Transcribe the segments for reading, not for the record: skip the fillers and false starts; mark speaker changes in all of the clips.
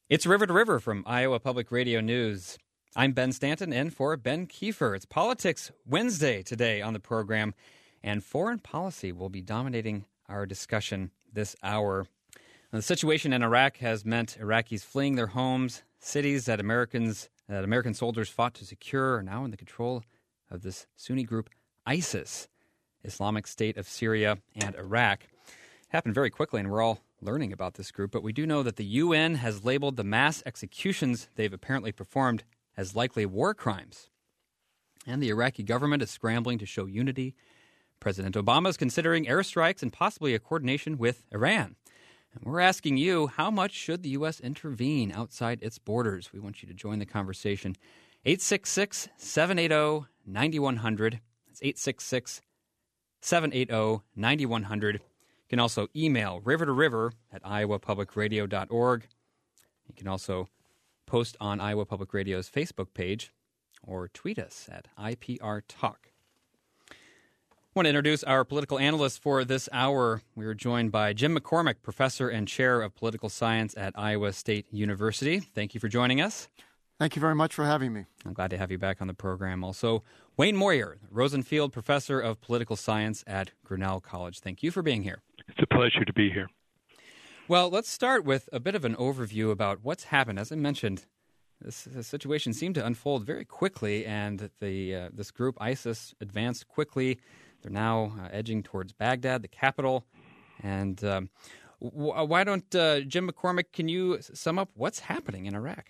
Speaker 1: It's River to River from Iowa Public Radio News. I'm Ben Stanton in for Ben Kiefer. It's Politics Wednesday today on the program, and foreign policy will be dominating our discussion this hour. Now, the situation in Iraq has meant Iraqis fleeing their homes, cities that American soldiers fought to secure are now in the control of this Sunni group ISIS, Islamic State of Syria and Iraq. It happened very quickly, and we're all learning about this group, but we do know that the UN has labeled the mass executions they've apparently performed as likely war crimes. And the Iraqi government is scrambling to show unity. President Obama is considering airstrikes and possibly a coordination with Iran. And we're asking you, how much should the U.S. intervene outside its borders? We want you to join the conversation. 866-780-9100. That's 866-780-9100. You can also email river2river@iowapublicradio.org. You can also post on Iowa Public Radio's Facebook page or tweet us at IPR Talk. I want to introduce our political analysts for this hour. We are joined by Jim McCormick, professor and chair of political science at Iowa State University. Thank you for joining us.
Speaker 2: Thank you very much for having me.
Speaker 1: I'm glad to have you back on the program. Also, Wayne Moyer, Rosenfield professor of political science at Grinnell College. Thank you for being here.
Speaker 3: It's a pleasure to be here.
Speaker 1: Well, let's start with a bit of an overview about what's happened. As I mentioned, this situation seemed to unfold very quickly, and this group, ISIS, advanced quickly. They're now edging towards Baghdad, the capital. And why don't, Jim McCormick, can you sum up what's happening in Iraq?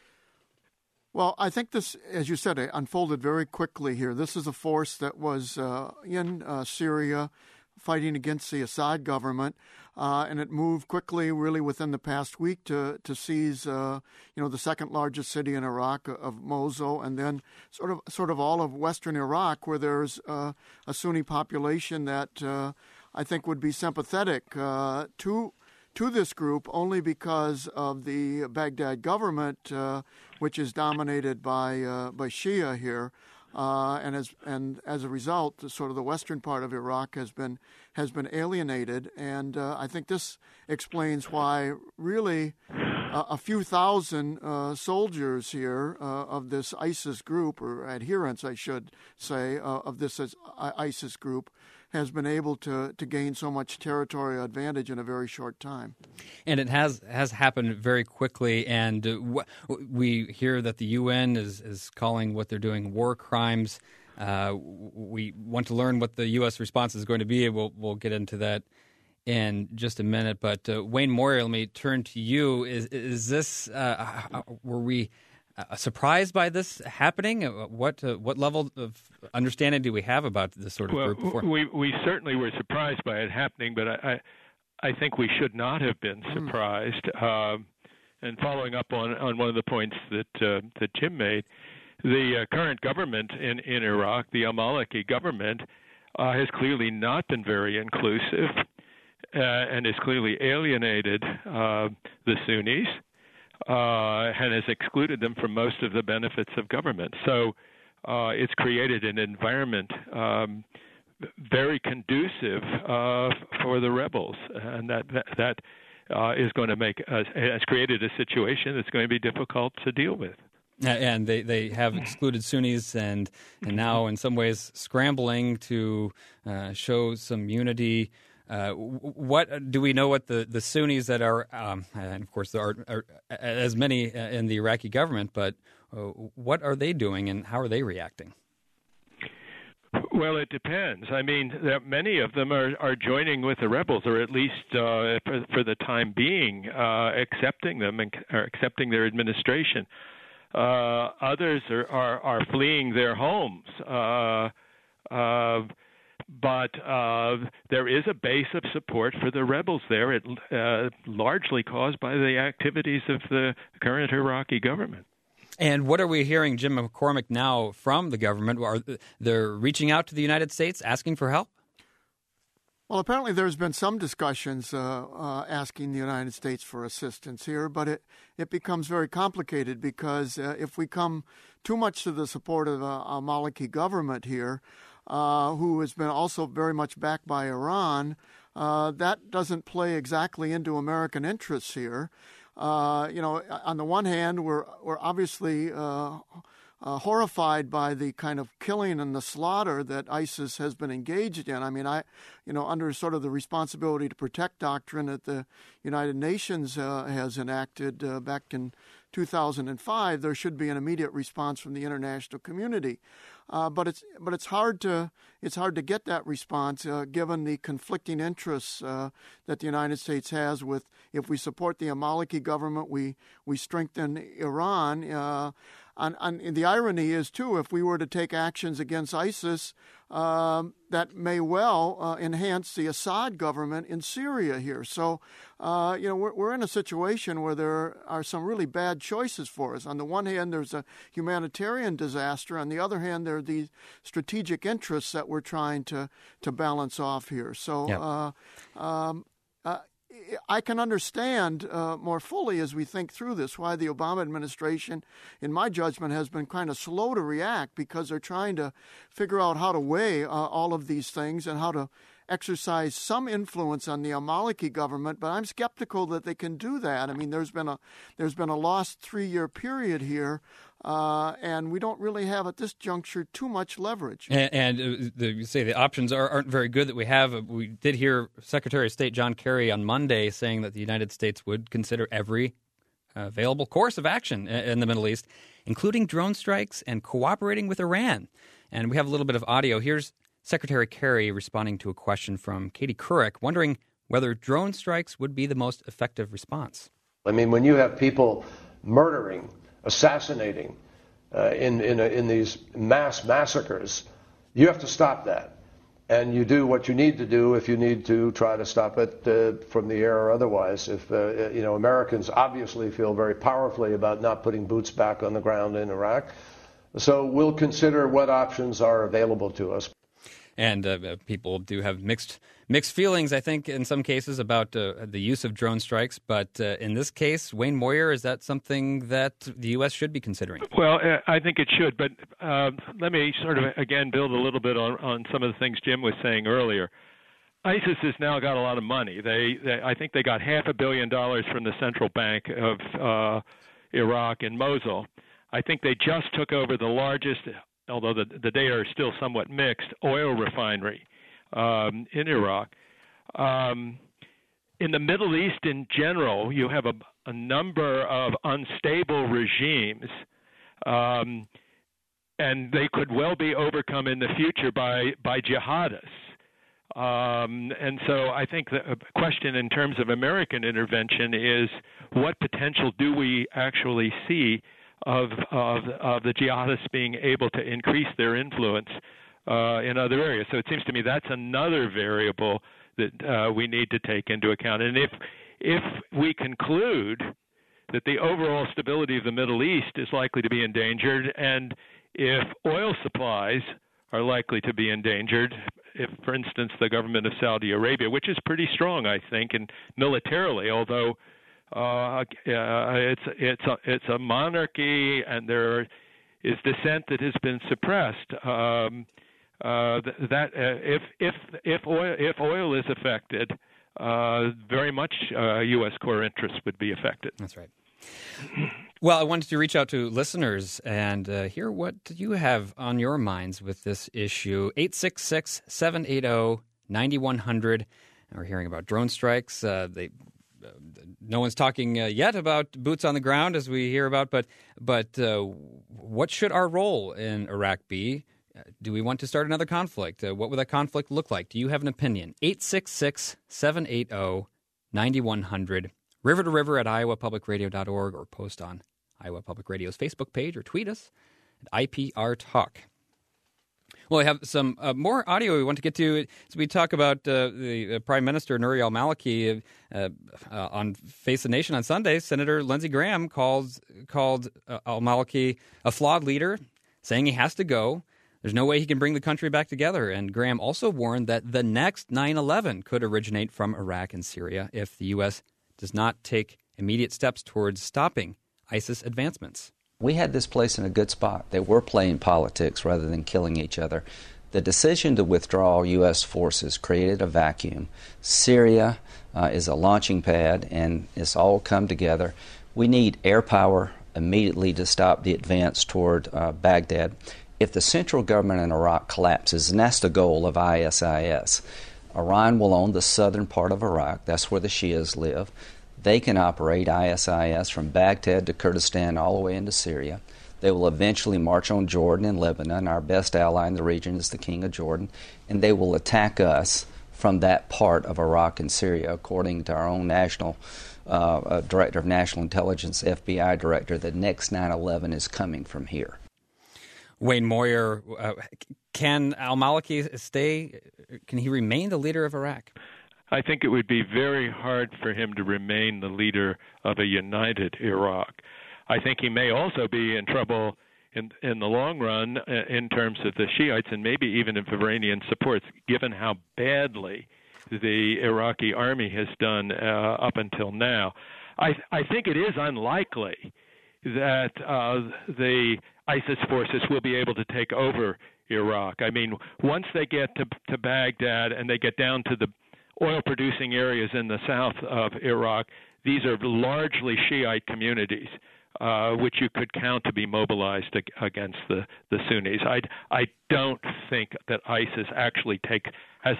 Speaker 2: Well, I think this, as you said, it unfolded very quickly here. This is a force that was in Syria fighting against the Assad government, and it moved quickly, really within the past week, to seize, the second largest city in Iraq of Mosul, and then sort of all of western Iraq, where there's a Sunni population that I think would be sympathetic to this group, only because of the Baghdad government, which is dominated by Shia here. And as a result, sort of the western part of Iraq has been alienated, and I think this explains why really a few thousand soldiers here of this ISIS group, or adherents, I should say, of this ISIS group, has been able to gain so much territorial advantage in a very short time.
Speaker 1: And it has happened very quickly, and we hear that the UN is calling what they're doing war crimes. We want to learn what the U.S. response is going to be. We'll get into that in just a minute. But Wayne Moyer, let me turn to you. Is this were we surprised by this happening? What level of understanding do we have about this sort of group before?
Speaker 3: We certainly were surprised by it happening, but I think we should not have been surprised. And following up on one of the points that Jim made, the current government in Iraq, the al-Maliki government, has clearly not been very inclusive and has clearly alienated the Sunnis. And has excluded them from most of the benefits of government. So it's created an environment very conducive for the rebels, and that is going to has created a situation that's going to be difficult to deal with.
Speaker 1: And they have excluded Sunnis and now in some ways scrambling to show some unity. What do we know what the Sunnis that are, and of course there are as many in the Iraqi government, but what are they doing and how are they reacting?
Speaker 3: Well, it depends. I mean, many of them are joining with the rebels, or at least for the time being, accepting them and accepting their administration. Others are fleeing their homes. But there is a base of support for the rebels there, largely caused by the activities of the current Iraqi government.
Speaker 1: And what are we hearing, Jim McCormick, now from the government? They're reaching out to the United States, asking for help?
Speaker 2: Well, apparently there's been some discussions asking the United States for assistance here, but it becomes very complicated because if we come too much to the support of a Maliki government here, who has been also very much backed by Iran, that doesn't play exactly into American interests here. on the one hand, we're obviously horrified by the kind of killing and the slaughter that ISIS has been engaged in. I mean, under sort of the responsibility to protect doctrine that the United Nations has enacted back in 2005, there should be an immediate response from the international community. But it's hard to get that response given the conflicting interests that the United States has with, if we support the Maliki government, we strengthen Iran. And the irony is, too, if we were to take actions against ISIS, that may well enhance the Assad government in Syria here. So, we're in a situation where there are some really bad choices for us. On the one hand, there's a humanitarian disaster. On the other hand, there are these strategic interests that we're trying to balance off here. So, I can understand more fully as we think through this why the Obama administration, in my judgment, has been kind of slow to react, because they're trying to figure out how to weigh all of these things and how to exercise some influence on the Maliki government. But I'm skeptical that they can do that. I mean, there's been a lost 3-year period here. And we don't really have at this juncture too much leverage.
Speaker 1: And you say the options aren't very good that we have. We did hear Secretary of State John Kerry on Monday saying that the United States would consider every available course of action in the Middle East, including drone strikes and cooperating with Iran. And we have a little bit of audio. Here's Secretary Kerry responding to a question from Katie Couric, wondering whether drone strikes would be the most effective response.
Speaker 4: I mean, when you have people murdering, assassinating in these mass massacres, you have to stop that. And you do what you need to do if you need to try to stop it from the air or otherwise. If Americans obviously feel very powerfully about not putting boots back on the ground in Iraq, so we'll consider what options are available to us.
Speaker 1: And people do have mixed feelings, I think, in some cases about the use of drone strikes. But in this case, Wayne Moyer, is that something that the U.S. should be considering?
Speaker 3: Well, I think it should. But let me sort of, again, build a little bit on some of the things Jim was saying earlier. ISIS has now got a lot of money. I think they got $500 million from the central bank of Iraq in Mosul. I think they just took over the largest, although the data are still somewhat mixed, oil refinery in Iraq. In the Middle East in general, you have a number of unstable regimes, and they could well be overcome in the future by jihadists. And so I think the question in terms of American intervention is, what potential do we actually see of the jihadists being able to increase their influence in other areas? So it seems to me that's another variable that we need to take into account. And if we conclude that the overall stability of the Middle East is likely to be endangered, and if oil supplies are likely to be endangered, if, for instance, the government of Saudi Arabia, which is pretty strong, I think, and militarily, although it's a monarchy, and there is dissent that has been suppressed. If oil is affected, very much U.S. core interests would be affected.
Speaker 1: That's right. Well, I wanted to reach out to listeners and hear what you have on your minds with this issue. 866-780-9100. We're hearing about drone strikes. No one's talking yet about boots on the ground, as we hear about, but what should our role in Iraq be? Do we want to start another conflict? What would that conflict look like? Do you have an opinion? 866-780-9100. River to River at iowapublicradio.org, or post on Iowa Public Radio's Facebook page, or tweet us at IPR Talk. Well, we have some more audio we want to get to. So we talk about the Prime Minister, Nouri al-Maliki, on Face the Nation on Sunday. Senator Lindsey Graham called al-Maliki a flawed leader, saying he has to go. There's no way he can bring the country back together. And Graham also warned that the next 9/11 could originate from Iraq and Syria if the U.S. does not take immediate steps towards stopping ISIS advancements.
Speaker 5: We had this place in a good spot. They were playing politics rather than killing each other. The decision to withdraw U.S. forces created a vacuum. Syria, is a launching pad, and it's all come together. We need air power immediately to stop the advance toward Baghdad. If the central government in Iraq collapses, and that's the goal of ISIS, Iran will own the southern part of Iraq. That's where the Shias live. They can operate ISIS from Baghdad to Kurdistan all the way into Syria. They will eventually march on Jordan and Lebanon. Our best ally in the region is the King of Jordan. And they will attack us from that part of Iraq and Syria, according to our own national Director of National Intelligence, FBI Director. The next 9/11 is coming from here.
Speaker 1: Wayne Moyer, can al-Maliki stay? Can he remain the leader of Iraq?
Speaker 3: I think it would be very hard for him to remain the leader of a united Iraq. I think he may also be in trouble in the long run in terms of the Shiites and maybe even if Iranian supports, given how badly the Iraqi army has done up until now. I think it is unlikely that the ISIS forces will be able to take over Iraq. I mean, once they get to Baghdad and they get down to the oil-producing areas in the south of Iraq, these are largely Shiite communities, which you could count to be mobilized against the Sunnis. I don't think that ISIS actually has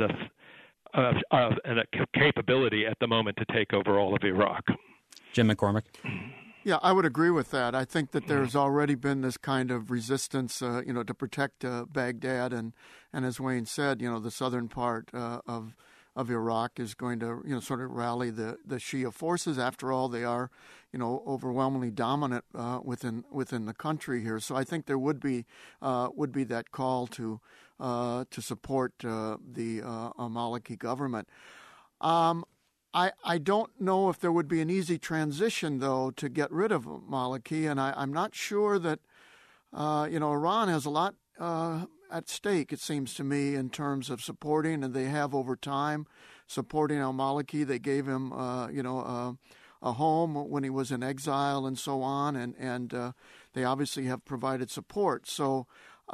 Speaker 3: a capability at the moment to take over all of Iraq.
Speaker 1: Jim McCormick.
Speaker 2: Yeah, I would agree with that. I think that there's already been this kind of resistance, to protect Baghdad, and as Wayne said, the southern part of Iraq is going to, sort of rally the Shia forces. After all, they are, overwhelmingly dominant within the country here. So I think there would be that call to support the al-Maliki government. I don't know if there would be an easy transition, though, to get rid of Maliki, and I'm not sure that, Iran has a lot at stake, it seems to me, in terms of supporting, and they have over time, supporting al-Maliki. They gave him, a home when he was in exile and so on, and they obviously have provided support. So,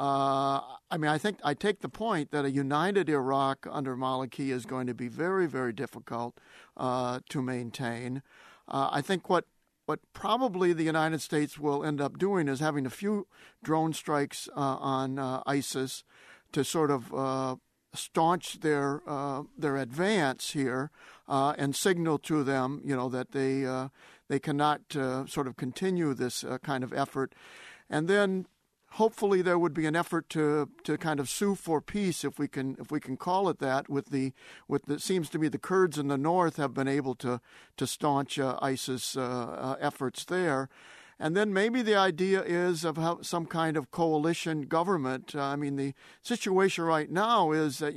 Speaker 2: I think I take the point that a united Iraq under Maliki is going to be very, very difficult to maintain. I think what probably the United States will end up doing is having a few drone strikes on ISIS to sort of staunch their advance here and signal to them, that they cannot sort of continue this kind of effort, and then hopefully there would be an effort to kind of sue for peace, if we can call it that, with the seems to be the Kurds in the north have been able to staunch ISIS efforts there. And then maybe the idea is of some kind of coalition government. The situation right now is that,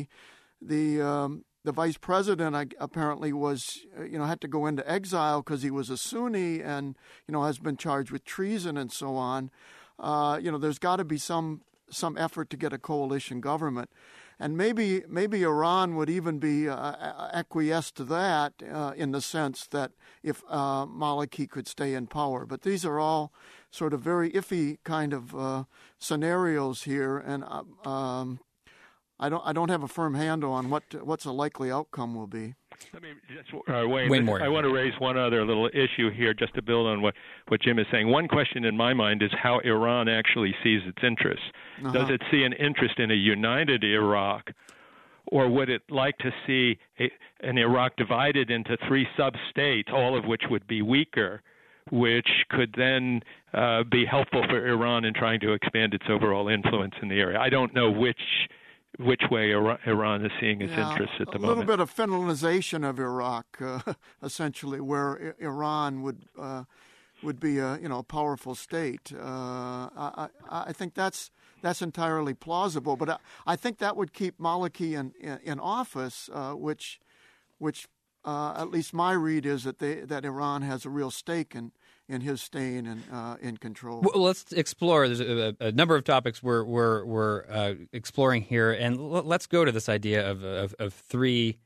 Speaker 2: the vice president apparently was, had to go into exile because he was a Sunni and, has been charged with treason and so on. There's got to be some effort to get a coalition government, and maybe Iran would even be acquiesced to that in the sense that if Maliki could stay in power. But these are all sort of very iffy kind of scenarios here, and I don't have a firm handle on what's a likely outcome will be.
Speaker 3: Let me Wayne, I want to raise one other little issue here just to build on what Jim is saying. One question in my mind is how Iran actually sees its interests. Uh-huh. Does it see an interest in a united Iraq, or would it like to see an Iraq divided into 3 sub-states, all of which would be weaker, which could then be helpful for Iran in trying to expand its overall influence in the area? I don't know which way Iran is seeing its interests at the moment. A little
Speaker 2: bit of Finlandization of Iraq, essentially, where Iran would be a powerful state. I think that's entirely plausible, but I think that would keep Maliki in office, which at least my read is that Iran has a real stake in his staying in control.
Speaker 1: Well, let's explore. There's a number of topics we're exploring here, and let's go to this idea of three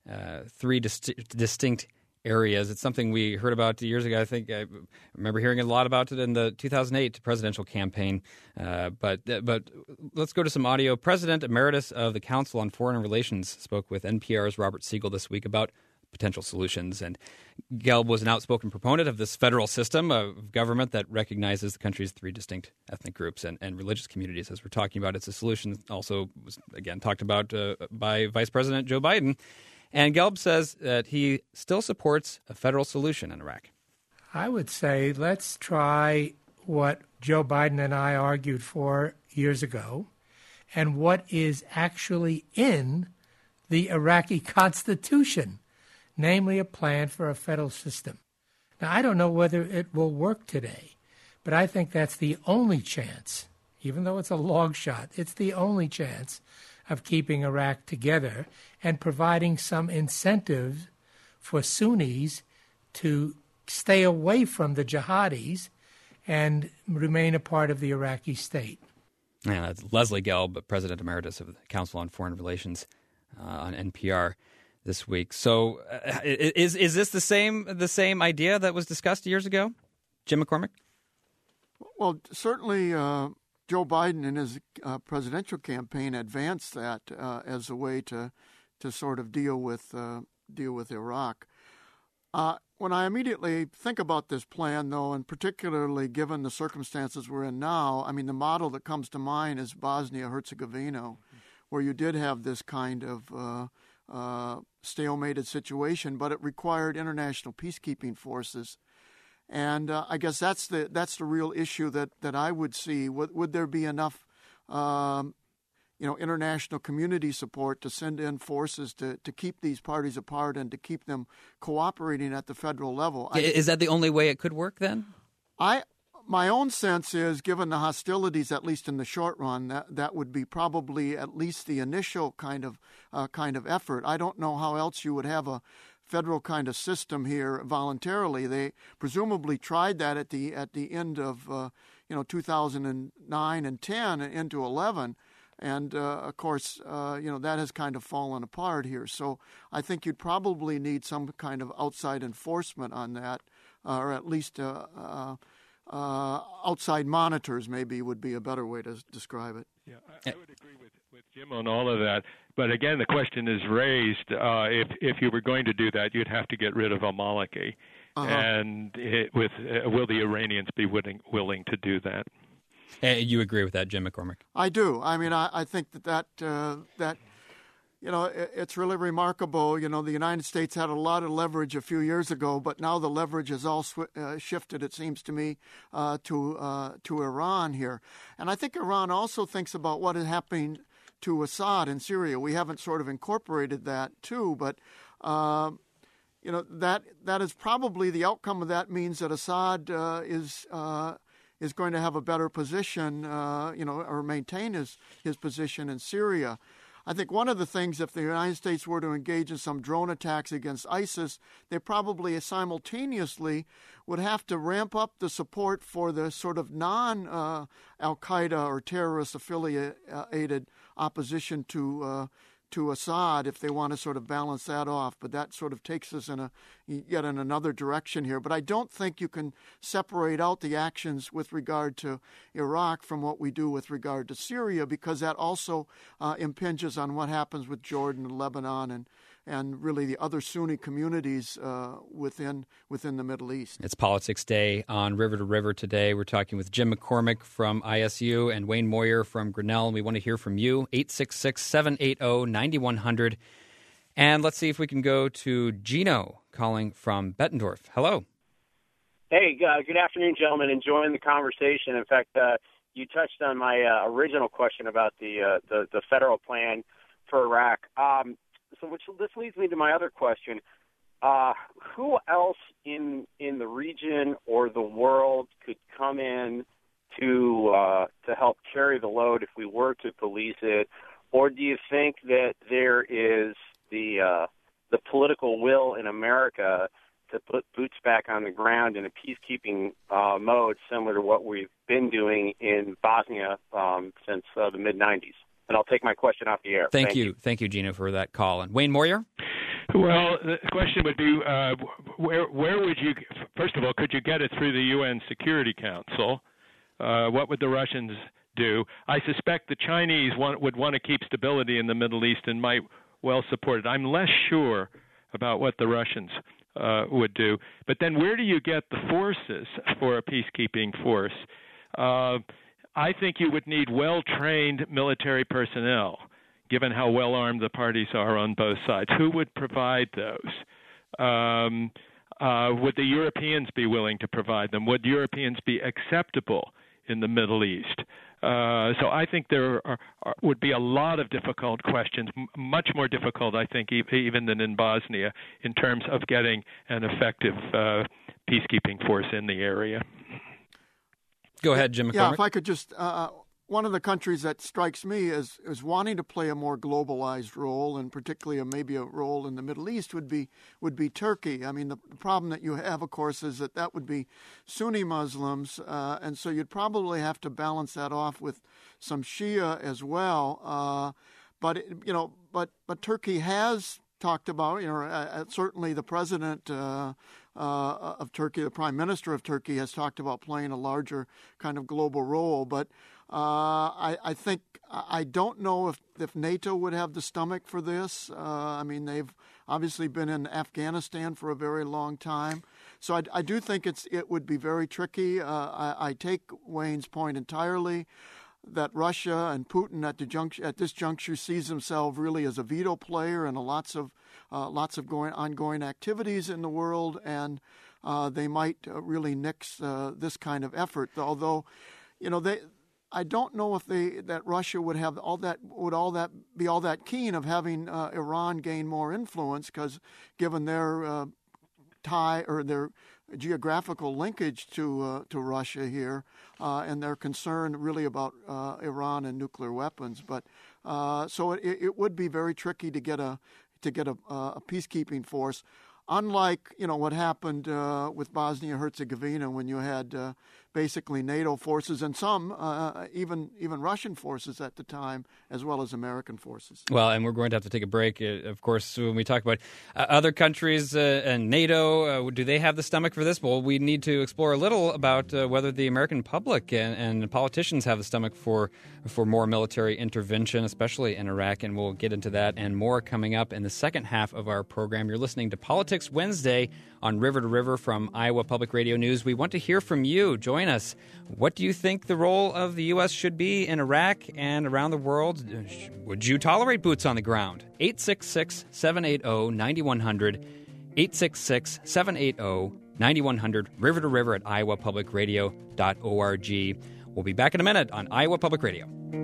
Speaker 1: distinct areas. It's something we heard about years ago. I think I remember hearing a lot about it in the 2008 presidential campaign. But let's go to some audio. President Emeritus of the Council on Foreign Relations spoke with NPR's Robert Siegel this week about potential solutions. And Gelb was an outspoken proponent of this federal system of government that recognizes the country's three distinct ethnic groups and religious communities. As we're talking about, it's a solution also was, again, talked about by Vice President Joe Biden. And Gelb says that he still supports a federal solution in Iraq.
Speaker 6: I would say let's try what Joe Biden and I argued for years ago and what is actually in the Iraqi Constitution, namely a plan for a federal system. Now, I don't know whether it will work today, but I think that's the only chance, even though it's a long shot, it's the only chance of keeping Iraq together and providing some incentives for Sunnis to stay away from the jihadis and remain a part of the Iraqi state.
Speaker 1: Yeah, that's Leslie Gelb, President Emeritus of the Council on Foreign Relations on NPR this week. So is this the same idea that was discussed years ago, Jim McCormick?
Speaker 2: Well, certainly Joe Biden in his presidential campaign advanced that as a way to sort of deal with Iraq. When I immediately think about this plan, though, and particularly given the circumstances we're in now, I mean, the model that comes to mind is Bosnia-Herzegovina, where you did have this kind of stalemated situation, but it required international peacekeeping forces. And I guess that's the real issue that I would see. Would there be enough international community support to send in forces to keep these parties apart and to keep them cooperating at the federal level?
Speaker 1: Is that the only way it could work then?
Speaker 2: My own sense is, given the hostilities, at least in the short run, that would be probably at least the initial kind of effort. I don't know how else you would have a federal kind of system here voluntarily. They presumably tried that at the end of 2009 and 10 and into 11. And, of course, that has kind of fallen apart here. So I think you'd probably need some kind of outside enforcement on that, or at least outside monitors maybe would be a better way to describe it.
Speaker 3: Yeah, I would agree with Jim on all of that. But, again, the question is raised, if you were going to do that, you'd have to get rid of al-Maliki. Uh-huh. And will the Iranians be willing to do that?
Speaker 1: You agree with that, Jim McCormick?
Speaker 2: I do. I mean, I think that it's really remarkable. The United States had a lot of leverage a few years ago, but now the leverage has all shifted, it seems to me, to Iran here. And I think Iran also thinks about what is happening to Assad in Syria. We haven't sort of incorporated that too, but that is probably the outcome of that means that Assad is going to have a better position, or maintain his position in Syria. I think one of the things, if the United States were to engage in some drone attacks against ISIS, they probably simultaneously would have to ramp up the support for the sort of non-Al-Qaeda or terrorist-affiliated opposition to Assad if they want to sort of balance that off. But that sort of takes us in another direction here. But I don't think you can separate out the actions with regard to Iraq from what we do with regard to Syria, because that also impinges on what happens with Jordan and Lebanon and really the other Sunni communities within the Middle East.
Speaker 1: It's Politics Day on River to River today. We're talking with Jim McCormick from ISU and Wayne Moyer from Grinnell, and we want to hear from you, 866-780-9100. And let's see if we can go to Gino calling from Bettendorf. Hello.
Speaker 7: Hey, good afternoon, gentlemen. Enjoying the conversation. In fact, you touched on my original question about the federal plan for Iraq. This leads me to my other question. Who else in the region or the world could come in to help carry the load if we were to police it? Or do you think that there is the political will in America to put boots back on the ground in a peacekeeping mode, similar to what we've been doing in Bosnia since the mid-'90s? And I'll take my question off the air.
Speaker 1: Thank you, Gino, for that call. And Wayne Moyer?
Speaker 3: Well, the question would be, where would you, first of all, could you get it through the UN Security Council? What would the Russians do? I suspect the Chinese would want to keep stability in the Middle East and might well support it. I'm less sure about what the Russians would do. But then where do you get the forces for a peacekeeping force? I think you would need well-trained military personnel, given how well-armed the parties are on both sides. Who would provide those? Would the Europeans be willing to provide them? Would Europeans be acceptable in the Middle East? So I think there would be a lot of difficult questions, much more difficult, I think, even than in Bosnia, in terms of getting an effective peacekeeping force in the area.
Speaker 1: Go ahead, Jim McCormick.
Speaker 2: Yeah, if I could just, one of the countries that strikes me as wanting to play a more globalized role, and particularly maybe a role in the Middle East, would be Turkey. I mean, the problem that you have, of course, is that would be Sunni Muslims, and so you'd probably have to balance that off with some Shia as well. But Turkey has talked about, certainly the president of Turkey, the prime minister of Turkey, has talked about playing a larger kind of global role. But I think I don't know if NATO would have the stomach for this. I mean, they've obviously been in Afghanistan for a very long time. So I do think it would be very tricky. I take Wayne's point entirely, that Russia and Putin at this juncture sees himself really as a veto player in lots of ongoing activities in the world, and they might really nix this kind of effort. Although, I don't know if that Russia would have be all that keen of having Iran gain more influence, because given their tie or their geographical linkage to Russia here, and their concern really about Iran and nuclear weapons. But so it would be very tricky to get a peacekeeping force. Unlike what happened with Bosnia-Herzegovina, when you had basically NATO forces and some even Russian forces at the time, as well as American forces.
Speaker 1: Well, and we're going to have to take a break. Of course, when we talk about other countries and NATO, do they have the stomach for this? Well, we need to explore a little about whether the American public and politicians have the stomach for more military intervention, especially in Iraq, and we'll get into that and more coming up in the second half of our program. You're listening to Politics Wednesday on River to River from Iowa Public Radio News. We want to hear from you. Join us. What do you think the role of the U.S. should be in Iraq and around the world? Would you tolerate boots on the ground? 866-780-9100. 866-780-9100. River to River at iowapublicradio.org. We'll be back in a minute on Iowa Public Radio.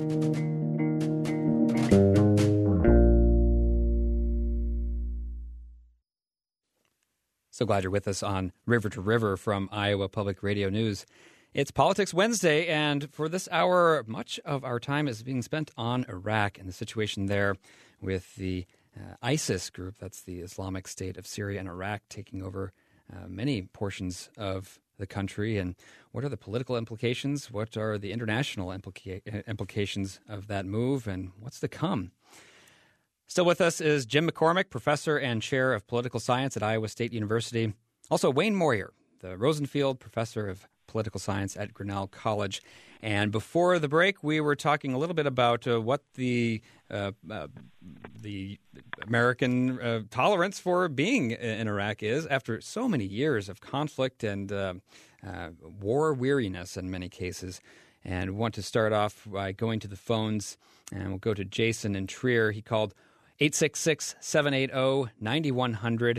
Speaker 1: So glad you're with us on River to River from Iowa Public Radio News. It's Politics Wednesday, and for this hour, much of our time is being spent on Iraq and the situation there with the ISIS group, that's the Islamic State of Syria and Iraq, taking over many portions of the country. And what are the political implications? What are the international implications of that move? And what's to come? Still with us is Jim McCormick, professor and chair of political science at Iowa State University. Also, Wayne Moyer, the Rosenfield professor of political science at Grinnell College. And before the break, we were talking a little bit about what the American tolerance for being in Iraq is after so many years of conflict and war weariness in many cases. And we want to start off by going to the phones, and we'll go to Jason in Trier. He called 866-780-9100,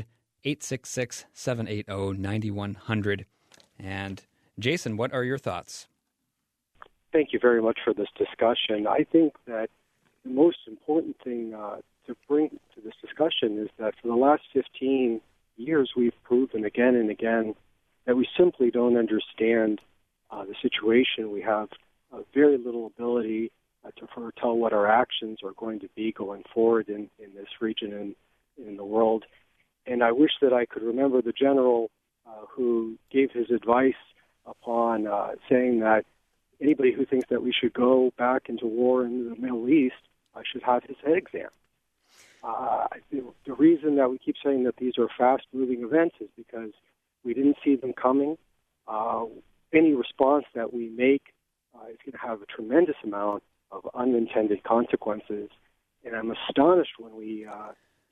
Speaker 1: 866-780-9100. And Jason, what are your thoughts?
Speaker 8: Thank you very much for this discussion. I think that the most important thing to bring to this discussion is that for the last 15 years, we've proven again and again that we simply don't understand the situation. We have very little ability to foretell what our actions are going to be going forward in this region and in the world. And I wish that I could remember the general who gave his advice upon saying that anybody who thinks that we should go back into war in the Middle East should have his head examined. The reason that we keep saying that these are fast-moving events is because we didn't see them coming. Any response that we make is going to have a tremendous amount of unintended consequences. And I'm astonished when we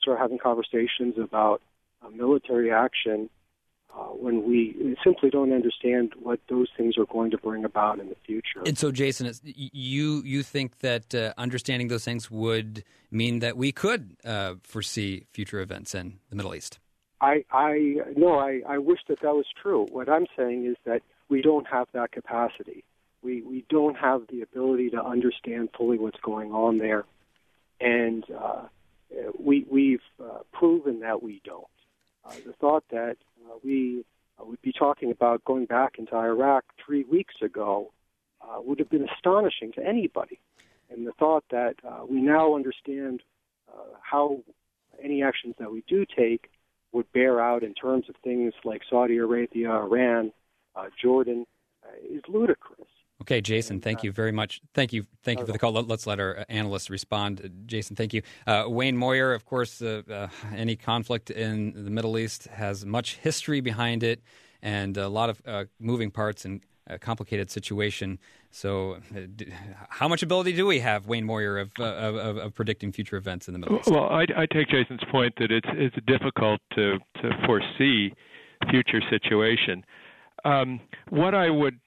Speaker 8: start having conversations about military action when we simply don't understand what those things are going to bring about in the future.
Speaker 1: And so, Jason, you think that understanding those things would mean that we could foresee future events in the Middle East?
Speaker 8: I wish that was true. What I'm saying is that we don't have that capacity. We don't have the ability to understand fully what's going on there, and we've proven that we don't. The thought that we would be talking about going back into Iraq 3 weeks ago would have been astonishing to anybody. And the thought that we now understand how any actions that we do take would bear out in terms of things like Saudi Arabia, Iran, Jordan, is ludicrous.
Speaker 1: Okay, Jason, thank you very much. Thank you for the call. Let's let our analysts respond. Jason, thank you. Wayne Moyer, of course, any conflict in the Middle East has much history behind it and a lot of moving parts and a complicated situation. So how much ability do we have, Wayne Moyer, of predicting future events in the Middle East?
Speaker 3: Well, I take Jason's point that it's difficult to foresee future situation. What I would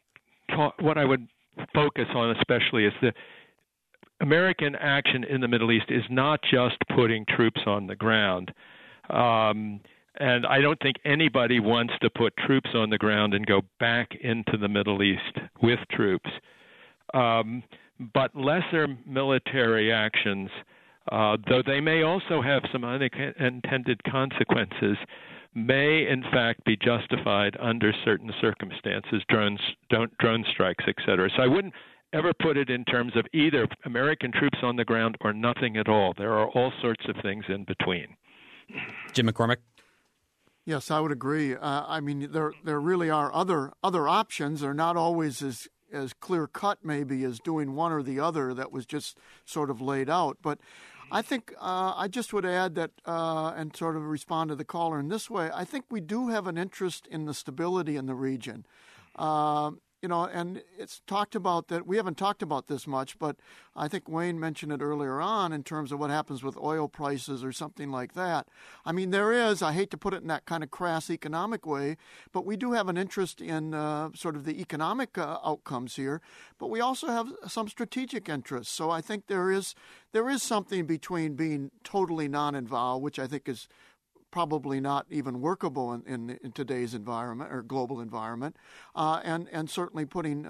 Speaker 3: focus on especially is the American action in the Middle East is not just putting troops on the ground. And I don't think anybody wants to put troops on the ground and go back into the Middle East with troops. But lesser military actions, though they may also have some unintended consequences, may in fact be justified under certain circumstances, drone strikes, etc. So I wouldn't ever put it in terms of either American troops on the ground or nothing at all. There are all sorts of things in between.
Speaker 1: Jim McCormick?
Speaker 2: Yes, I would agree. I mean, there really are other options. They're not always as clear-cut maybe as doing one or the other that was just sort of laid out. But I think I just would add that and sort of respond to the caller in this way. I think we do have an interest in the stability in the region. And it's talked about that. We haven't talked about this much, but I think Wayne mentioned it earlier on in terms of what happens with oil prices or something like that. I mean, there is, I hate to put it in that kind of crass economic way, but we do have an interest in sort of the economic outcomes here, but we also have some strategic interests. So I think there is something between being totally non-involved, which I think is probably not even workable in today's environment or global environment, and certainly putting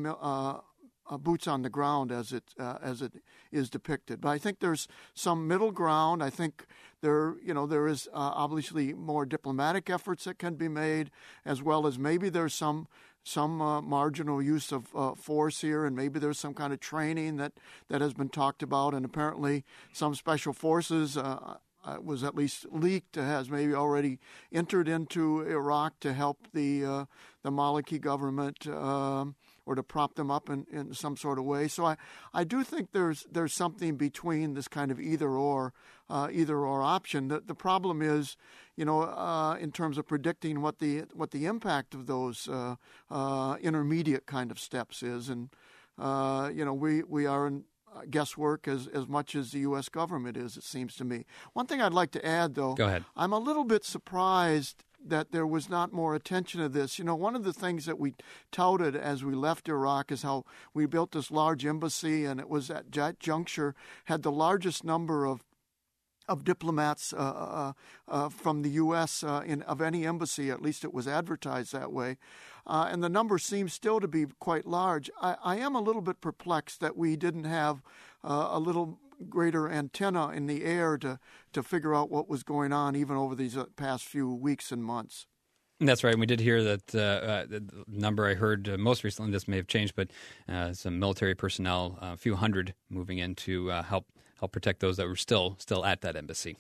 Speaker 2: boots on the ground as it is depicted. But I think there's some middle ground. I think there is obviously more diplomatic efforts that can be made, as well as maybe there's some marginal use of force here, and maybe there's some kind of training that has been talked about, and apparently some special forces was at least leaked, has maybe already entered into Iraq to help the Maliki government or to prop them up in some sort of way. So I do think there's something between this kind of either or option. The problem is, in terms of predicting what the impact of those intermediate kind of steps is, and we are in guesswork as much as the U.S. government is, it seems to me. One thing I'd like to add, though,
Speaker 1: go ahead.
Speaker 2: I'm a little bit surprised that there was not more attention to this. One of the things that we touted as we left Iraq is how we built this large embassy, and it was at that juncture had the largest number of diplomats from the U.S. Of any embassy. At least it was advertised that way. And the number seems still to be quite large. I am a little bit perplexed that we didn't have a little greater antenna in the air to figure out what was going on even over these past few weeks and months.
Speaker 1: That's right. And we did hear that the number I heard most recently, this may have changed, but some military personnel, a few hundred moving in to help protect those that were still at that embassy.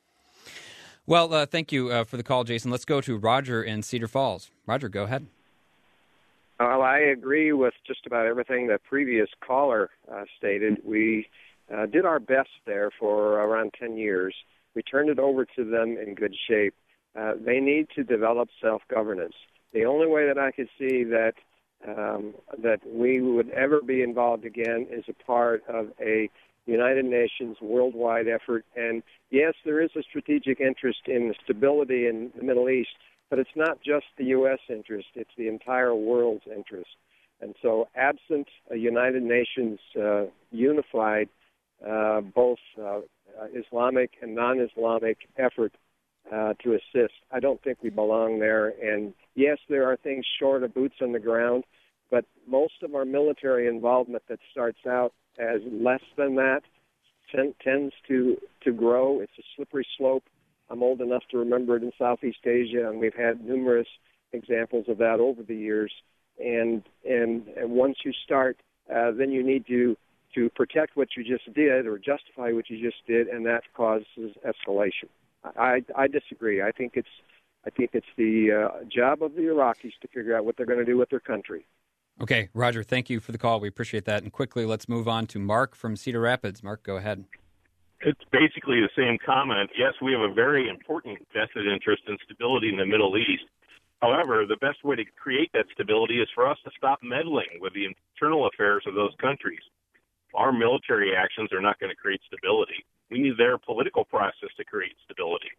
Speaker 1: Well, thank you for the call, Jason. Let's go to Roger in Cedar Falls. Roger, go ahead.
Speaker 9: Well, I agree with just about everything the previous caller stated. We did our best there for around 10 years. We turned it over to them in good shape. They need to develop self-governance. The only way that I could see that we would ever be involved again is a part of a United Nations worldwide effort. And yes, there is a strategic interest in the stability in the Middle East, but it's not just the U.S. interest, it's the entire world's interest. And so absent a United Nations unified both Islamic and non-Islamic effort to assist, I don't think we belong there. And yes, there are things short of boots on the ground, but most of our military involvement that starts out as less than that tends to grow. It's a slippery slope. I'm old enough to remember it in Southeast Asia, and we've had numerous examples of that over the years. And once you start, then you need to protect what you just did or justify what you just did, and that causes escalation. I disagree. I think it's the job of the Iraqis to figure out what they're going to do with their country.
Speaker 1: Okay, Roger, thank you for the call. We appreciate that. And quickly, let's move on to Mark from Cedar Rapids. Mark, go ahead.
Speaker 10: It's basically the same comment. Yes, we have a very important vested interest in stability in the Middle East. However, the best way to create that stability is for us to stop meddling with the internal affairs of those countries. Our military actions are not going to create stability. We need their political process to create stability.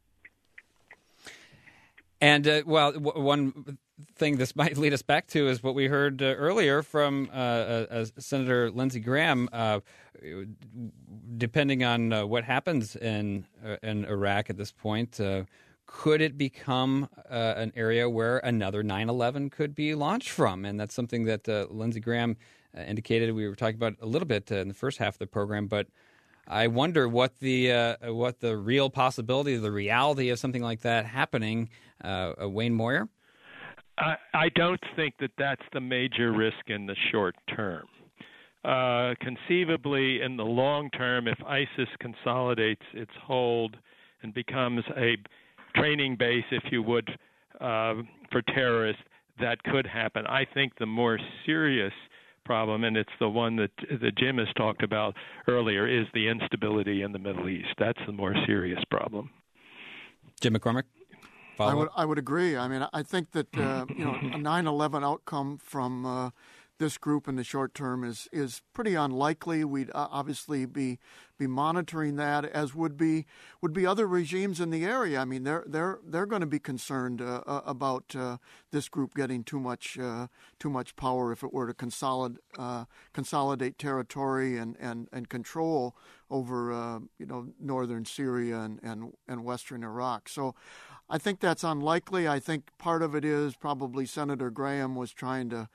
Speaker 1: And, one thing this might lead us back to is what we heard earlier from Senator Lindsey Graham. Depending on what happens in Iraq at this point, could it become an area where another 9/11 could be launched from? And that's something that Lindsey Graham indicated. We were talking about a little bit in the first half of the program, but I wonder what the real possibility, the reality of something like that happening. Wayne Moyer?
Speaker 3: I don't think that that's the major risk in the short term. Conceivably, in the long term, if ISIS consolidates its hold and becomes a training base, if you would, for terrorists, that could happen. I think the more serious problem, and it's the one that Jim has talked about earlier, is the instability in the Middle East. That's the more serious problem.
Speaker 1: Jim McCormick?
Speaker 2: I would agree. I mean, I think that a 9/11 outcome from this group in the short term is pretty unlikely. We'd obviously be monitoring that, as would be other regimes in the area. I mean, they're going to be concerned about this group getting too much power if it were to consolidate territory and control over northern Syria and western Iraq. So I think that's unlikely. I think part of it is probably Senator Graham was trying to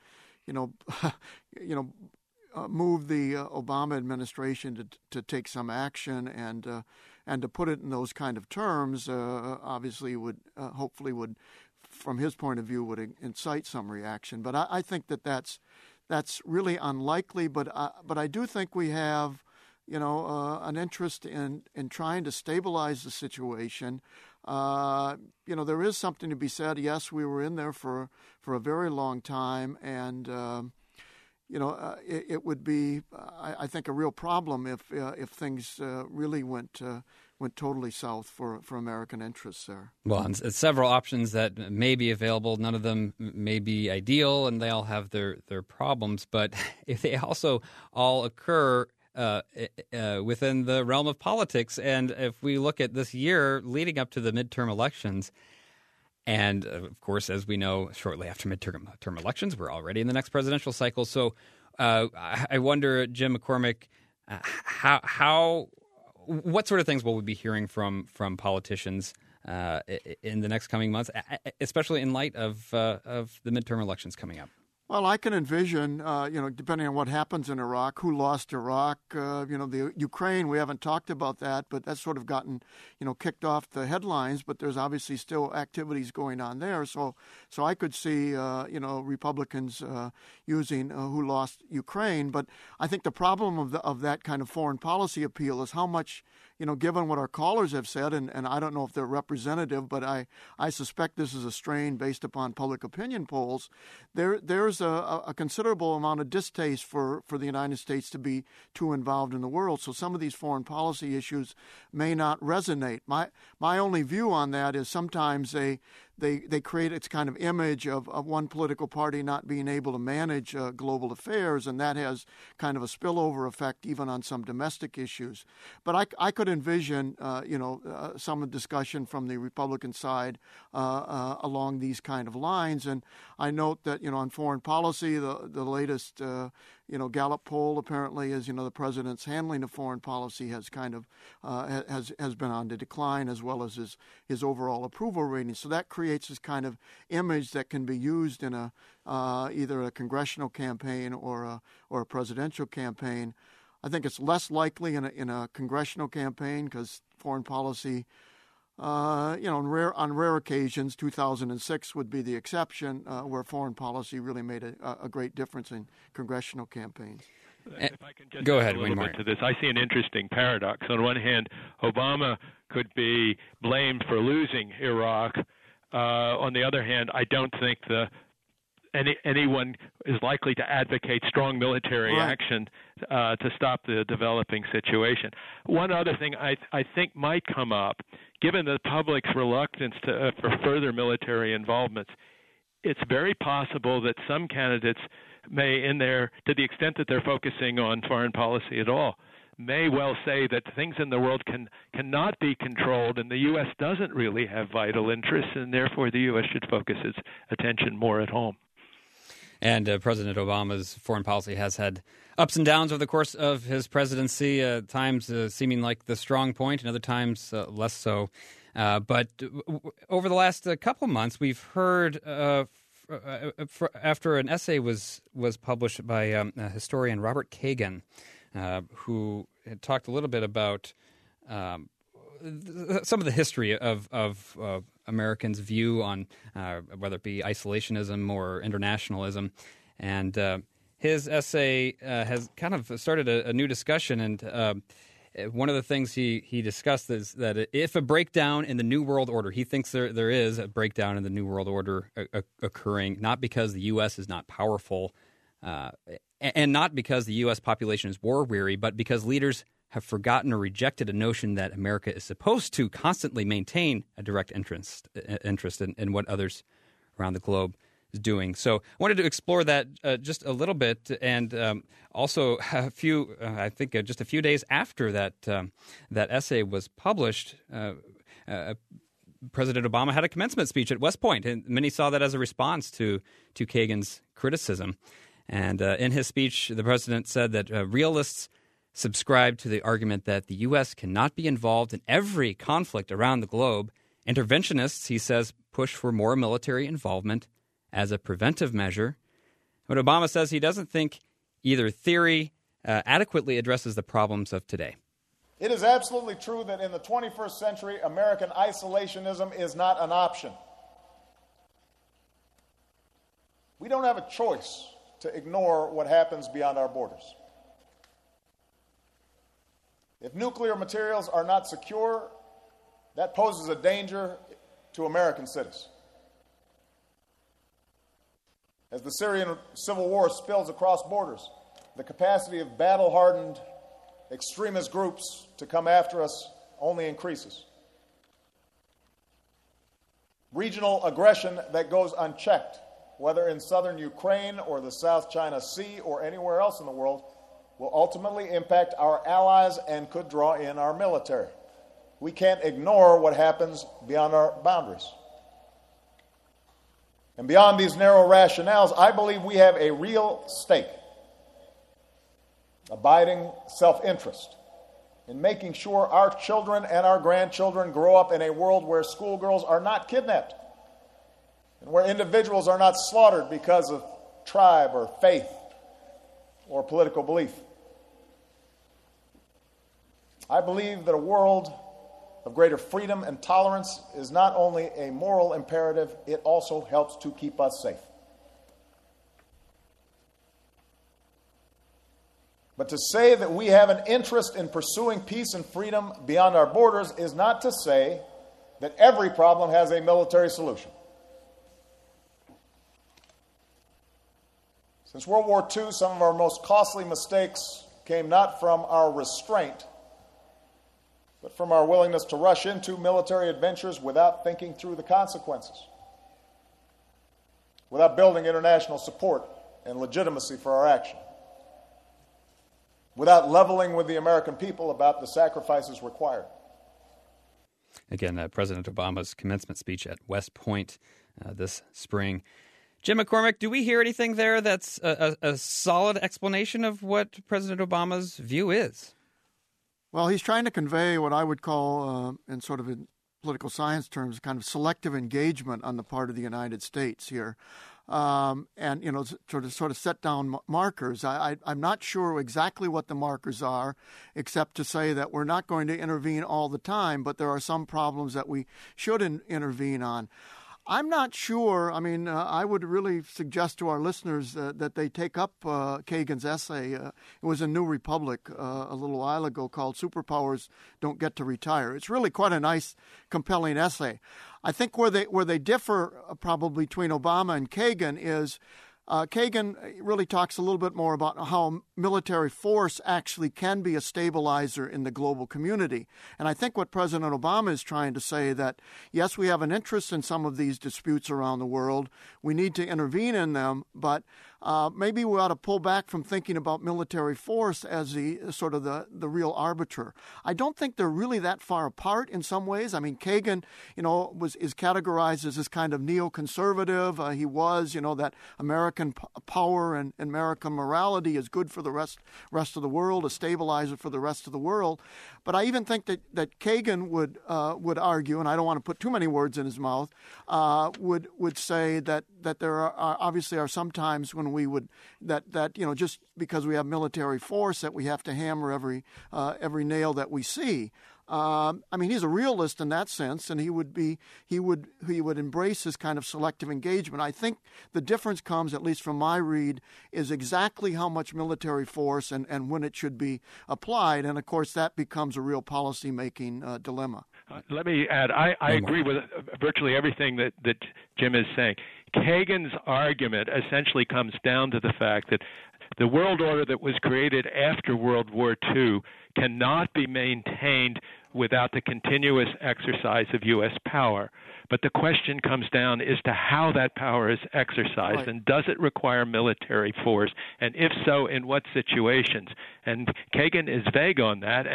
Speaker 2: move the Obama administration to take some action, and to put it in those kind of terms, obviously would hopefully would, from his point of view, would incite some reaction. But I think that's really unlikely. But I do think we have an interest in trying to stabilize the situation. There is something to be said. Yes, we were in there for a very long time, and it would be, I think, a real problem if things really went totally south for American interests there.
Speaker 1: Well, and several options that may be available. None of them may be ideal, and they all have their problems. But if they also all occur within the realm of politics. And if we look at this year leading up to the midterm elections, and of course, as we know, shortly after midterm elections, we're already in the next presidential cycle. So I wonder, Jim McCormick, what sort of things will we be hearing from politicians in the next coming months, especially in light of the midterm elections coming up?
Speaker 2: Well, I can envision, depending on what happens in Iraq, who lost Iraq, the Ukraine, we haven't talked about that, but that's sort of gotten, kicked off the headlines, but there's obviously still activities going on there. So I could see, Republicans using who lost Ukraine. But I think the problem of that kind of foreign policy appeal is how much, given what our callers have said, and I don't know if they're representative, but I suspect this is a strain based upon public opinion polls, there's a considerable amount of distaste for the United States to be too involved in the world. So some of these foreign policy issues may not resonate. My only view on that is sometimes they create its kind of image of one political party not being able to manage global affairs, and that has kind of a spillover effect even on some domestic issues. But I could envision, some discussion from the Republican side along these kind of lines. And I note that, on foreign policy, the latest, Gallup poll apparently is, the president's handling of foreign policy has kind of has been on the decline, as well as his overall approval rating. So that creates this kind of image that can be used in either a congressional campaign or a presidential campaign. I think it's less likely in a congressional campaign, because foreign policy, on rare occasions, 2006 would be the exception, where foreign policy really made a great difference in congressional campaigns.
Speaker 3: If I can just
Speaker 1: go
Speaker 3: add
Speaker 1: ahead,
Speaker 3: a little
Speaker 1: Wayne
Speaker 3: bit to this, I see an interesting paradox. On one hand, Obama could be blamed for losing Iraq. On the other hand, I don't think anyone is likely to advocate strong military action to stop the developing situation. One other thing I think might come up, given the public's reluctance for further military involvement, it's very possible that some candidates may, to the extent that they're focusing on foreign policy at all, may well say that things in the world cannot be controlled, and the U.S. doesn't really have vital interests, and therefore the U.S. should focus its attention more at home.
Speaker 1: And President Obama's foreign policy has had ups and downs over the course of his presidency, at times seeming like the strong point, and other times less so. But over the last couple months, we've heard, after an essay was published by historian Robert Kagan, who had talked a little bit about some of the history of Americans' view on whether it be isolationism or internationalism. And his essay has kind of started a new discussion. And one of the things he discussed is that if a breakdown in the New World Order, he thinks there is a breakdown in the New World Order occurring, not because the U.S. is not powerful and not because the U.S. population is war-weary, but because leaders have forgotten or rejected a notion that America is supposed to constantly maintain a direct interest in what others around the globe is doing. So I wanted to explore that just a little bit, and also just a few days after that essay was published, President Obama had a commencement speech at West Point, and many saw that as a response to Kagan's criticism. And in his speech, the president said that realists subscribe to the argument that the U.S. cannot be involved in every conflict around the globe. Interventionists, he says, push for more military involvement as a preventive measure. But Obama says he doesn't think either theory adequately addresses the problems of today.
Speaker 11: It is absolutely true that in the 21st century, American isolationism is not an option. We don't have a choice to ignore what happens beyond our borders. If nuclear materials are not secure, that poses a danger to American citizens. As the Syrian civil war spills across borders, the capacity of battle-hardened extremist groups to come after us only increases. Regional aggression that goes unchecked, whether in southern Ukraine or the South China Sea or anywhere else in the world, will ultimately impact our allies and could draw in our military. We can't ignore what happens beyond our boundaries. And beyond these narrow rationales, I believe we have a real stake, abiding self-interest, in making sure our children and our grandchildren grow up in a world where schoolgirls are not kidnapped and where individuals are not slaughtered because of tribe or faith or political belief. I believe that a world of greater freedom and tolerance is not only a moral imperative, it also helps to keep us safe. But to say that we have an interest in pursuing peace and freedom beyond our borders is not to say that every problem has a military solution. Since World War II, some of our most costly mistakes came not from our restraint, but from our willingness to rush into military adventures without thinking through the consequences. without building international support and legitimacy for our action, without leveling with the American people about the sacrifices required.
Speaker 1: Again, President Obama's commencement speech at West Point this spring. Jim McCormick, do we hear anything there that's a solid explanation of what President Obama's view is?
Speaker 2: Well, he's trying to convey what I would call, in sort of in political science terms, kind of selective engagement on the part of the United States here. And, you know, sort of set down markers. I'm not sure exactly what the markers are, except to say that we're not going to intervene all the time, but there are some problems that we should intervene on. I'm not sure. I mean, I would really suggest to our listeners that they take up Kagan's essay. It was in New Republic a little while ago called Superpowers Don't Get to Retire. It's really quite a nice, compelling essay. I think where they differ probably between Obama and Kagan is Kagan really talks a little bit more about how military force actually can be a stabilizer in the global community. And I think what President Obama is trying to say that, yes, we have an interest in some of these disputes around the world. We need to intervene in them, but maybe we ought to pull back from thinking about military force as the sort of the real arbiter. I don't think they're really that far apart in some ways. I mean, Kagan, you know, is categorized as this kind of neoconservative. He was, you know, that American power and American morality is good for the rest of the world, a stabilizer for the rest of the world. But I even think that Kagan would argue, and I don't want to put too many words in his mouth, would say that there are obviously are some times when we would that you know, just because we have military force that we have to hammer every nail that we see. I mean, he's a realist in that sense, and he would embrace this kind of selective engagement. I think the difference comes, at least from my read, is exactly how much military force and when it should be applied, and of course that becomes a real policy-making dilemma.
Speaker 3: Let me add, I agree with virtually everything that Jim is saying. Kagan's argument essentially comes down to the fact that the world order that was created after World War II cannot be maintained without the continuous exercise of U.S. power. But the question comes down as to how that power is exercised, right, and does it require military force, and if so, in what situations? And Kagan is vague on that,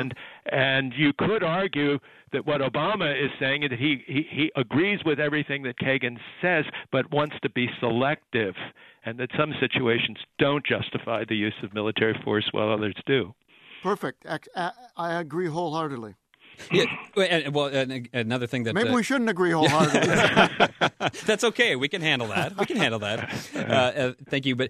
Speaker 3: and you could argue that what Obama is saying is that he agrees with everything that Kagan says, but wants to be selective, and that some situations don't justify the use of military force while others do.
Speaker 2: Perfect. I agree wholeheartedly.
Speaker 1: Yeah, and another thing that
Speaker 2: maybe we shouldn't agree wholeheartedly.
Speaker 1: That's okay. We can handle that. Thank you. But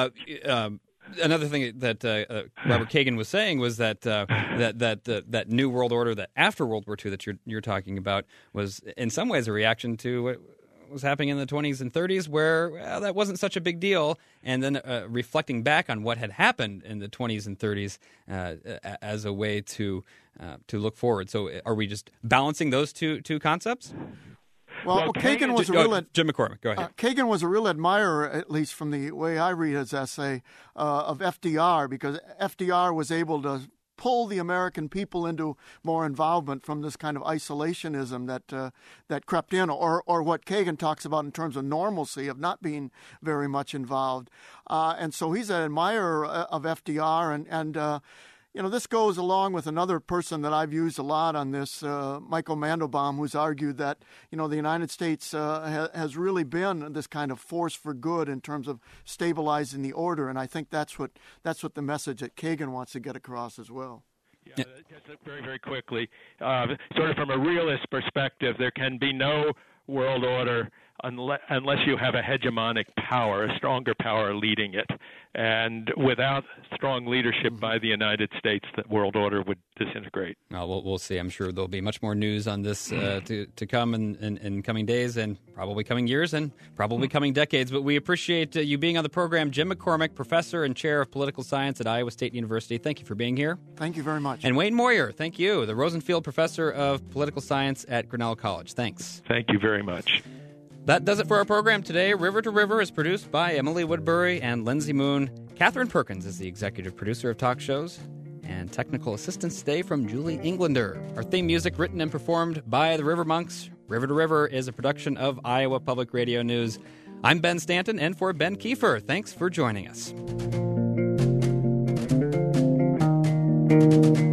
Speaker 1: another thing that Robert Kagan was saying was that that new world order that after World War II that you're talking about was in some ways a reaction to what was happening in the 20s and 30s, where that wasn't such a big deal, and then reflecting back on what had happened in the 20s and 30s as a way to look forward. So, are we just balancing those two concepts?
Speaker 2: Well, Kagan was a real
Speaker 1: Jim McCormick. Go ahead.
Speaker 2: Kagan was a real admirer, at least from the way I read his essay, of FDR, because FDR was able to pull the American people into more involvement from this kind of isolationism that crept in, or what Kagan talks about in terms of normalcy of not being very much involved. And so he's an admirer of FDR, and you know, this goes along with another person that I've used a lot on this, Michael Mandelbaum, who's argued that, you know, the United States has really been this kind of force for good in terms of stabilizing the order, and I think that's what the message that Kagan wants to get across as well.
Speaker 3: Yeah, just very, very quickly, sort of from a realist perspective, there can be no world order unless you have a hegemonic power, a stronger power leading it. And without strong leadership by the United States, that world order would disintegrate.
Speaker 1: We'll see. I'm sure there'll be much more news on this to come in coming days, and probably coming years, and probably coming decades. But we appreciate you being on the program. Jim McCormick, Professor and Chair of Political Science at Iowa State University. Thank you for being here.
Speaker 2: Thank you very much.
Speaker 1: And Wayne Moyer, thank you, the Rosenfield Professor of Political Science at Grinnell College. Thanks.
Speaker 3: Thank you very much.
Speaker 1: That does it for our program today. River to River is produced by Emily Woodbury and Lindsay Moon. Catherine Perkins is the executive producer of Talk Shows. And technical assistance today from Julie Englander. Our theme music written and performed by the River Monks. River to River is a production of Iowa Public Radio News. I'm Ben Stanton, and for Ben Kiefer, thanks for joining us.